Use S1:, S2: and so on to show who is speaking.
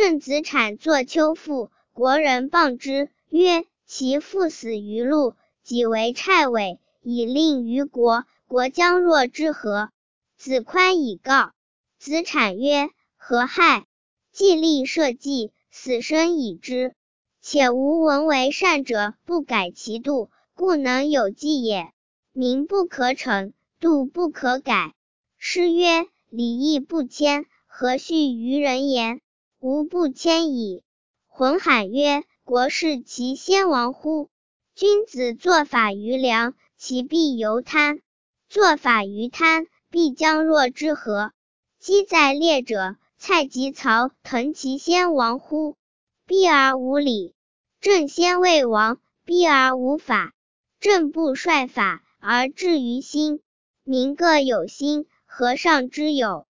S1: 郑子产作丘赋，国人谤之，曰：其父死于路，己为谶纬，以令于国，国将若之何？子宽以告。子产曰：何害？既立社稷，死生以之。且吾闻为善者不改其度，故能有纪也。名不可惩，度不可改。诗曰：礼义不迁，何须于人言？吾不迁矣。浑喊曰：国是其先王乎？君子作法于良，其必犹贪；作法于贪，必将若之何？积在列者，蔡及曹腾其先王乎？避而无礼。正先为王，避而无法。正不率法而治于心。民各有心，何上之有？